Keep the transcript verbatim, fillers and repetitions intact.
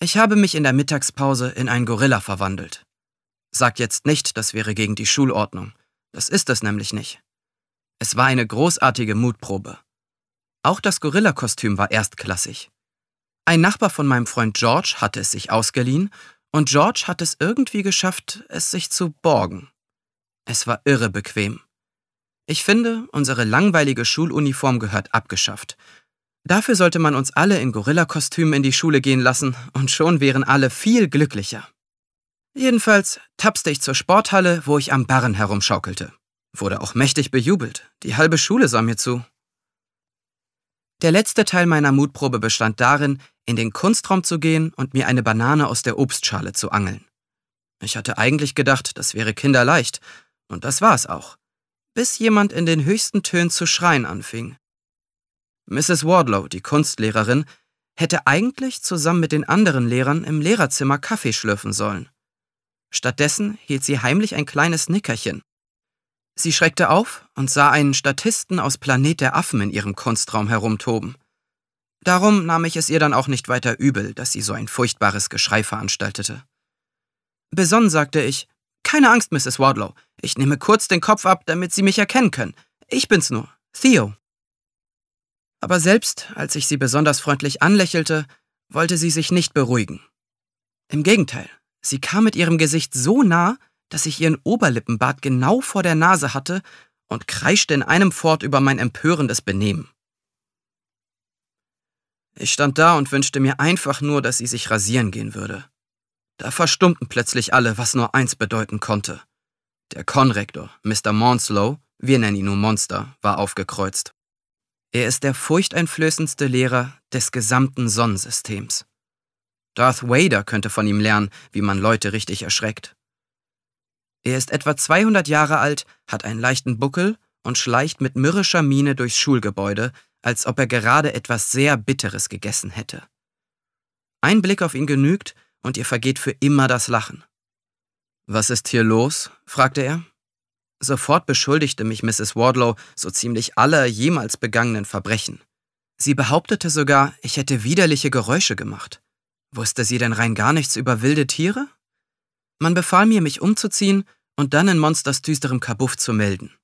Ich habe mich in der Mittagspause in einen Gorilla verwandelt. Sag jetzt nicht, das wäre gegen die Schulordnung. Das ist es nämlich nicht. Es war eine großartige Mutprobe. Auch das Gorilla-Kostüm war erstklassig. Ein Nachbar von meinem Freund George hatte es sich ausgeliehen und George hat es irgendwie geschafft, es sich zu borgen. Es war irre bequem. Ich finde, unsere langweilige Schuluniform gehört abgeschafft. Dafür sollte man uns alle in Gorilla-Kostümen in die Schule gehen lassen und schon wären alle viel glücklicher. Jedenfalls tapste ich zur Sporthalle, wo ich am Barren herumschaukelte. Wurde auch mächtig bejubelt. Die halbe Schule sah mir zu. Der letzte Teil meiner Mutprobe bestand darin, in den Kunstraum zu gehen und mir eine Banane aus der Obstschale zu angeln. Ich hatte eigentlich gedacht, das wäre kinderleicht. Und das war es auch. Bis jemand in den höchsten Tönen zu schreien anfing. Misses Wardlow, die Kunstlehrerin, hätte eigentlich zusammen mit den anderen Lehrern im Lehrerzimmer Kaffee schlürfen sollen. Stattdessen hielt sie heimlich ein kleines Nickerchen. Sie schreckte auf und sah einen Statisten aus Planet der Affen in ihrem Kunstraum herumtoben. Darum nahm ich es ihr dann auch nicht weiter übel, dass sie so ein furchtbares Geschrei veranstaltete. Besonnen sagte ich, »Keine Angst, Misses Wardlow, ich nehme kurz den Kopf ab, damit Sie mich erkennen können. Ich bin's nur, Theo.« Aber selbst als ich sie besonders freundlich anlächelte, wollte sie sich nicht beruhigen. Im Gegenteil, sie kam mit ihrem Gesicht so nah, dass ich ihren Oberlippenbart genau vor der Nase hatte und kreischte in einem fort über mein empörendes Benehmen. Ich stand da und wünschte mir einfach nur, dass sie sich rasieren gehen würde. Da verstummten plötzlich alle, was nur eins bedeuten konnte. Der Konrektor, Mister Monslow, wir nennen ihn nur Monster, war aufgekreuzt. Er ist der furchteinflößendste Lehrer des gesamten Sonnensystems. Darth Vader könnte von ihm lernen, wie man Leute richtig erschreckt. Er ist etwa zweihundert Jahre alt, hat einen leichten Buckel und schleicht mit mürrischer Miene durchs Schulgebäude, als ob er gerade etwas sehr Bitteres gegessen hätte. Ein Blick auf ihn genügt und ihr vergeht für immer das Lachen. »Was ist hier los?« fragte er. Sofort beschuldigte mich Misses Wardlow so ziemlich aller jemals begangenen Verbrechen. Sie behauptete sogar, ich hätte widerliche Geräusche gemacht. Wusste sie denn rein gar nichts über wilde Tiere? Man befahl mir, mich umzuziehen und dann in Monsters düsterem Kabuff zu melden.